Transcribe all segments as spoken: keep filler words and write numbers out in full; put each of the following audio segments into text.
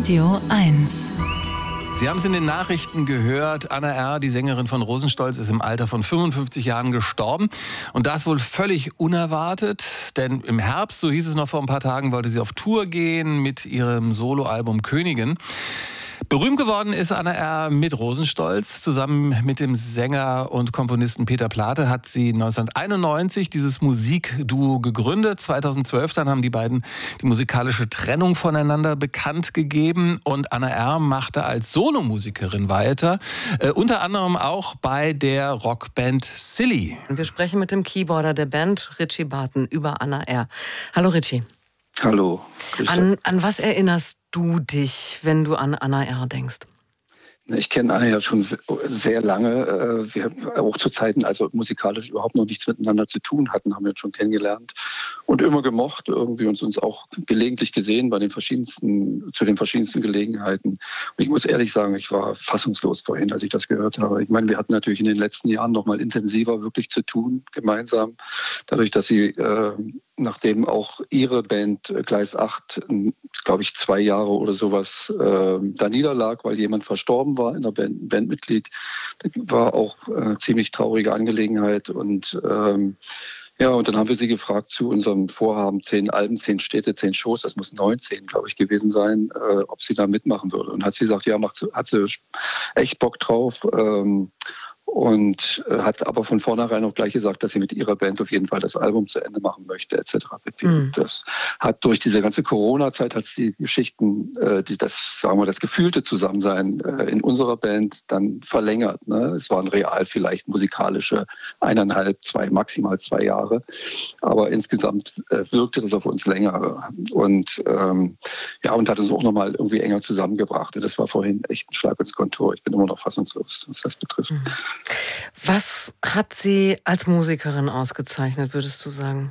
Radio eins. Sie haben es in den Nachrichten gehört, Anna R., die Sängerin von Rosenstolz, ist im Alter von fünfundfünfzig Jahren gestorben. Und das wohl völlig unerwartet, denn im Herbst, so hieß es noch vor ein paar Tagen, wollte sie auf Tour gehen mit ihrem Soloalbum Königin. Berühmt geworden ist Anna R. mit Rosenstolz. Zusammen mit dem Sänger und Komponisten Peter Plate hat sie neunzehnhunderteinundneunzig dieses Musikduo gegründet. zweitausendzwölf dann haben die beiden die musikalische Trennung voneinander bekannt gegeben. Und Anna R. machte als Solomusikerin weiter. Äh, unter anderem auch bei der Rockband Silly. Wir sprechen mit dem Keyboarder der Band, Richie Barton, über Anna R. Hallo Richie. Hallo. An, an was erinnerst du dich, wenn du an Anna R. denkst? Ich kenne Anna ja schon sehr lange. Wir haben auch zu Zeiten, also musikalisch überhaupt noch nichts miteinander zu tun hatten, haben wir uns schon kennengelernt und immer gemocht, irgendwie uns, uns auch gelegentlich gesehen bei den verschiedensten, zu den verschiedensten Gelegenheiten. Und ich muss ehrlich sagen, ich war fassungslos vorhin, als ich das gehört habe. Ich meine, wir hatten natürlich in den letzten Jahren noch mal intensiver wirklich zu tun, gemeinsam, dadurch, dass sie äh, nachdem auch ihre Band äh, Gleis acht, glaube ich, zwei Jahre oder sowas äh, da niederlag, weil jemand verstorben war in der Band, ein Bandmitglied. Das war auch äh, ziemlich traurige Angelegenheit. Und ähm, ja, und dann haben wir sie gefragt zu unserem Vorhaben, zehn Alben, zehn Städte, zehn Shows, das muss neunzehn, glaube ich, gewesen sein, äh, ob sie da mitmachen würde. Und hat sie gesagt, ja, macht, hat sie echt Bock drauf. Ähm, Und hat aber von vornherein auch gleich gesagt, dass sie mit ihrer Band auf jeden Fall das Album zu Ende machen möchte, et cetera pp. Mhm. Das hat durch diese ganze Corona-Zeit hat die Geschichten, die das, sagen wir, das gefühlte Zusammensein in unserer Band dann verlängert. Ne? Es waren real vielleicht musikalische eineinhalb, zwei, maximal zwei Jahre. Aber insgesamt wirkte das auf uns länger. Und ähm, ja, und hat uns auch nochmal irgendwie enger zusammengebracht. Das war vorhin echt ein Schlag ins Kontor. Ich bin immer noch fassungslos, was das betrifft. Mhm. Was hat sie als Musikerin ausgezeichnet, würdest du sagen?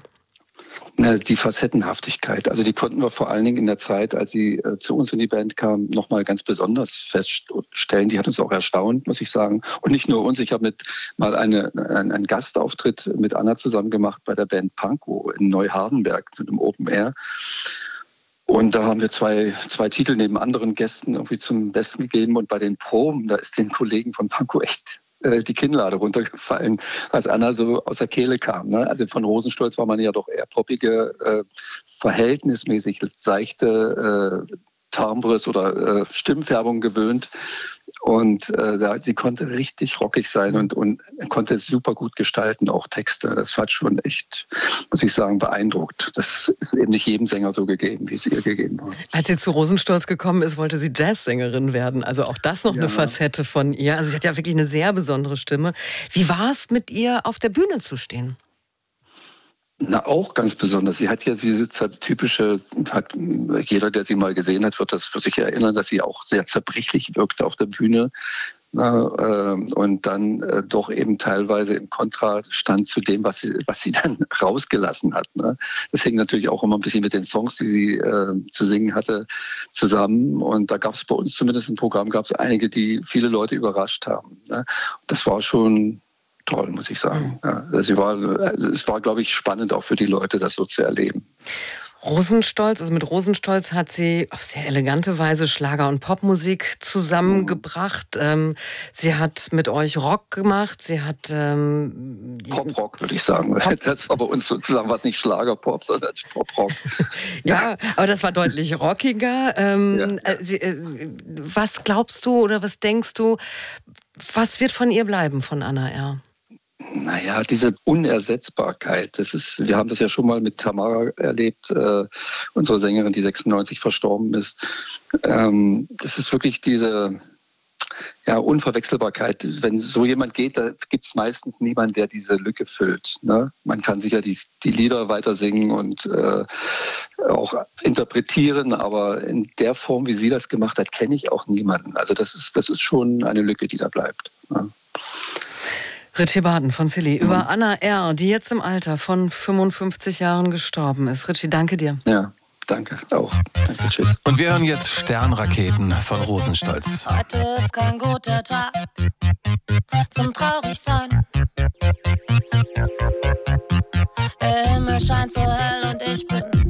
Die Facettenhaftigkeit. Also die konnten wir vor allen Dingen in der Zeit, als sie äh, zu uns in die Band kam, nochmal ganz besonders feststellen. Die hat uns auch erstaunt, muss ich sagen. Und nicht nur uns. Ich habe mit mal eine, ein, einen Gastauftritt mit Anna zusammen gemacht bei der Band Pankow in Neuhardenberg mit einem Open Air. Und da haben wir zwei, zwei Titel neben anderen Gästen irgendwie zum Besten gegeben. Und bei den Proben, da ist den Kollegen von Pankow echt die Kinnlade runtergefallen, als Anna so aus der Kehle kam. Ne? Also von Rosenstolz war man ja doch eher poppige, äh, verhältnismäßig seichte äh, Timbres oder äh, Stimmfärbung gewöhnt. Und äh, da, sie konnte richtig rockig sein und, und konnte super gut gestalten, auch Texte. Das hat schon echt, muss ich sagen, beeindruckt. Das ist eben nicht jedem Sänger so gegeben, wie es ihr gegeben hat. Als sie zu Rosenstolz gekommen ist, wollte sie Jazzsängerin werden. Also auch das noch ja. eine Facette von ihr. Also sie hat ja wirklich eine sehr besondere Stimme. Wie war es, mit ihr auf der Bühne zu stehen? Na, auch ganz besonders. Sie hat ja diese typische, hat, jeder, der sie mal gesehen hat, wird das für sich erinnern, dass sie auch sehr zerbrechlich wirkte auf der Bühne. Na, äh, und dann äh, doch eben teilweise im Kontrast stand zu dem, was sie, was sie dann rausgelassen hat. Ne? Das hing natürlich auch immer ein bisschen mit den Songs, die sie äh, zu singen hatte, zusammen. Und da gab es bei uns zumindest im Programm gab es einige, die viele Leute überrascht haben. Ne? Das war schon toll, muss ich sagen. Ja, also war, es war, glaube ich, spannend auch für die Leute, das so zu erleben. Rosenstolz, also mit Rosenstolz hat sie auf sehr elegante Weise Schlager- und Popmusik zusammengebracht. Ähm, sie hat mit euch Rock gemacht. Sie hat ähm, Pop-Rock, würde ich sagen. Pop. Das war bei uns sozusagen was nicht Schlager-Pop, sondern Pop-Rock. Ja, aber das war deutlich rockiger. Ähm, ja. sie, äh, was glaubst du oder was denkst du, was wird von ihr bleiben, von Anna R.? Naja, diese Unersetzbarkeit, das ist, wir haben das ja schon mal mit Tamara erlebt, äh, unsere Sängerin, die sechsundneunzig verstorben ist. Ähm, das ist wirklich diese ja, Unverwechselbarkeit. Wenn so jemand geht, da gibt es meistens niemanden, der diese Lücke füllt. Ne? Man kann sicher die, die Lieder weiter singen und äh, auch interpretieren, aber in der Form, wie sie das gemacht hat, kenne ich auch niemanden. Also das ist, das ist schon eine Lücke, die da bleibt. Ne? Richie Barton von Silly über mhm. Anna R., die jetzt im Alter von fünfundfünfzig Jahren gestorben ist. Richie, danke dir. Ja, danke auch. Danke, tschüss. Und wir hören jetzt Sternraketen von Rosenstolz. Heute ist kein guter Tag zum Traurigsein. Der Himmel scheint so hell und ich bin